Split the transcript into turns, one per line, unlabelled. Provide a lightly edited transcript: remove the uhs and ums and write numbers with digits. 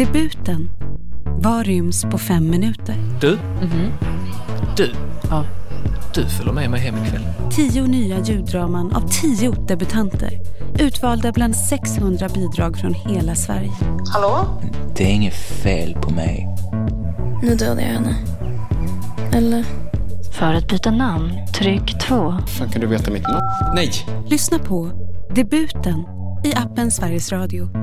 Debuten. Vad ryms på 5 minuter?
Du? Du?
Ja.
Du följer med mig hem ikväll.
10 nya ljuddraman av 10 debutanter. Utvalda bland 600 bidrag från hela Sverige.
Hallå?
Det är inget fel på mig.
Nu dödade jag henne. Eller?
För att byta namn, tryck 2.
Fan, kan du veta mitt namn? Nej!
Lyssna på Debuten i appen Sveriges Radio.